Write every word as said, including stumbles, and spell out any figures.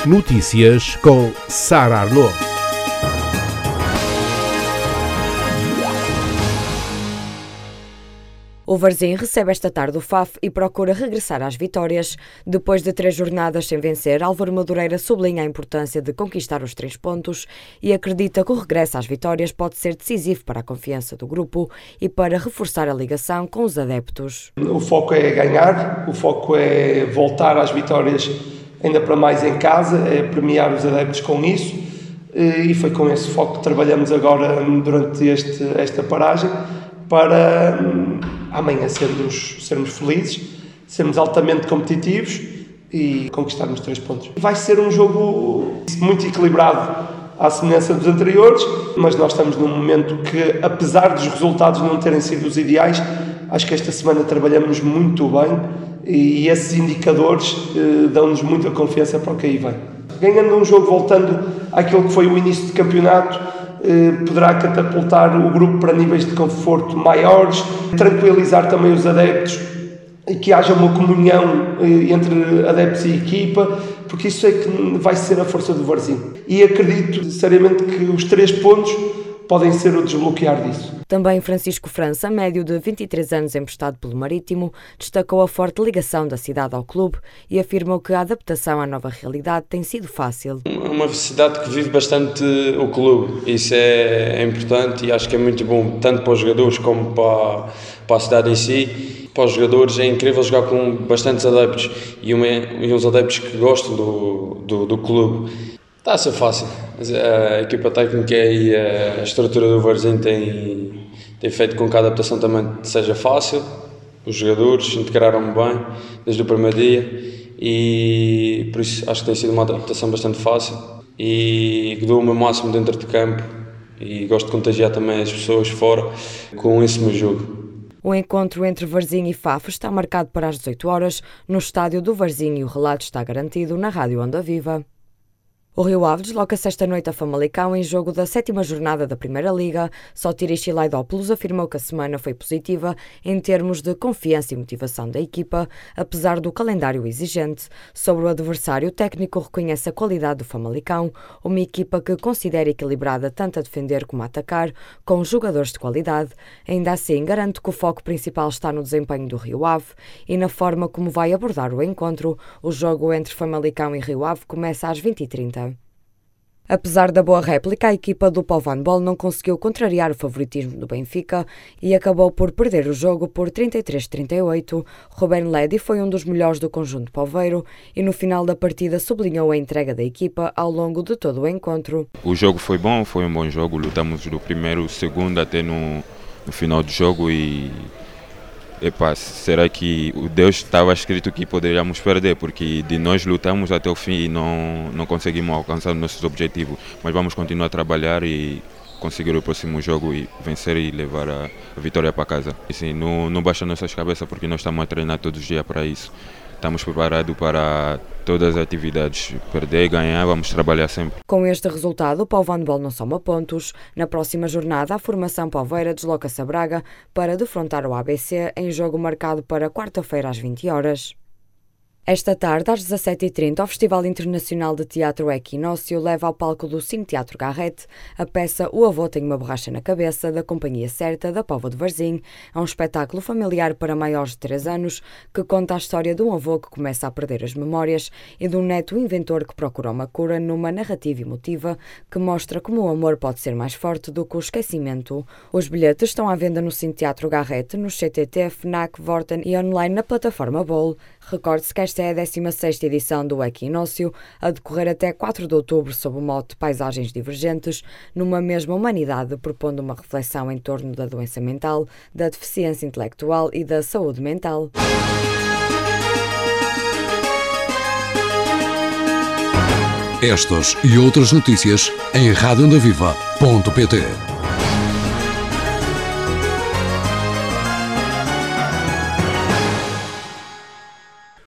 Notícias com Sara Arnaud. O Varzim recebe esta tarde o F A F e procura regressar às vitórias. Depois de três jornadas sem vencer, Álvaro Madureira sublinha a importância de conquistar os três pontos e acredita que o regresso às vitórias pode ser decisivo para a confiança do grupo e para reforçar a ligação com os adeptos. O foco é ganhar, o foco é voltar às vitórias, ainda para mais em casa, é premiar os adeptos com isso, e foi com esse foco que trabalhamos agora durante este, esta paragem para amanhã sermos, sermos felizes, sermos altamente competitivos e conquistarmos três pontos. Vai ser um jogo muito equilibrado à semelhança dos anteriores, mas nós estamos num momento que, apesar dos resultados não terem sido os ideais, acho que esta semana trabalhamos muito bem e esses indicadores eh, dão-nos muita confiança para o que aí vem. Ganhando um jogo, voltando àquilo que foi o início de campeonato, poderá catapultar o grupo para níveis de conforto maiores, tranquilizar também os adeptos e que haja uma comunhão entre adeptos e equipa, porque isso é que vai ser a força do Varzim. E acredito seriamente que os três pontos podem ser o desbloquear disso. Também Francisco França, médio de vinte e três anos emprestado pelo Marítimo, destacou a forte ligação da cidade ao clube e afirmou que a adaptação à nova realidade tem sido fácil. Uma cidade que vive bastante o clube, isso é, é importante e acho que é muito bom, tanto para os jogadores como para, para a cidade em si. Para os jogadores é incrível jogar com bastantes adeptos e, uma, e uns adeptos que gostam do, do, do clube. Está a ser fácil. A equipa técnica e a estrutura do Varzim tem, tem feito com que a adaptação também seja fácil. Os jogadores se integraram bem desde o primeiro dia e por isso acho que tem sido uma adaptação bastante fácil e que dou o meu máximo dentro de campo e gosto de contagiar também as pessoas fora com esse meu jogo. O encontro entre Varzim e F A F está marcado para as dezoito horas no estádio do Varzim e o relato está garantido na Rádio Onda Viva. O Rio Ave desloca-se esta noite a Famalicão em jogo da sétima jornada da Primeira Liga. Sotiri Chilaidopoulos afirmou que a semana foi positiva em termos de confiança e motivação da equipa, apesar do calendário exigente. Sobre o adversário, o técnico reconhece a qualidade do Famalicão, uma equipa que considera equilibrada tanto a defender como a atacar, com jogadores de qualidade. Ainda assim, garante que o foco principal está no desempenho do Rio Ave e na forma como vai abordar o encontro. O jogo entre Famalicão e Rio Ave começa às vinte e trinta. Apesar da boa réplica, a equipa do Pau Handball não conseguiu contrariar o favoritismo do Benfica e acabou por perder o jogo por trinta e três a trinta e oito. Ruben Ledi foi um dos melhores do conjunto pauveiro e no final da partida sublinhou a entrega da equipa ao longo de todo o encontro. O jogo foi bom, foi um bom jogo, lutamos do primeiro, segundo até no, no final do jogo e... Epa, será que o Deus estava escrito que poderíamos perder, porque de nós lutamos até o fim e não, não conseguimos alcançar nossos objetivos, mas vamos continuar a trabalhar e conseguir o próximo jogo e vencer e levar a, a vitória para casa. E, sim, não, não baixa nossas cabeças porque nós estamos a treinar todos os dias para isso. Estamos preparados para todas as atividades. Perder e ganhar, vamos trabalhar sempre. Com este resultado, o Pau Handball não soma pontos. Na próxima jornada, a formação pauveira desloca-se a Braga para defrontar o A B C em jogo marcado para quarta-feira às vinte horas. Esta tarde, às dezassete e trinta, o Festival Internacional de Teatro Equinócio leva ao palco do Cine Teatro Garrett a peça O Avô Tem Uma Borracha na Cabeça, da Companhia Certa, da Póvoa de Varzim. É um espetáculo familiar para maiores de três anos que conta a história de um avô que começa a perder as memórias e de um neto inventor que procura uma cura numa narrativa emotiva que mostra como o amor pode ser mais forte do que o esquecimento. Os bilhetes estão à venda no Cine Teatro Garrett, no C T T, FNAC, Vorten e online na plataforma Bowl. Recorde-se que esta é a décima sexta edição do Equinócio, a decorrer até quatro de outubro sob o mote Paisagens Divergentes, numa mesma humanidade, propondo uma reflexão em torno da doença mental, da deficiência intelectual e da saúde mental. Estas e outras notícias em rádio onda viva ponto pt.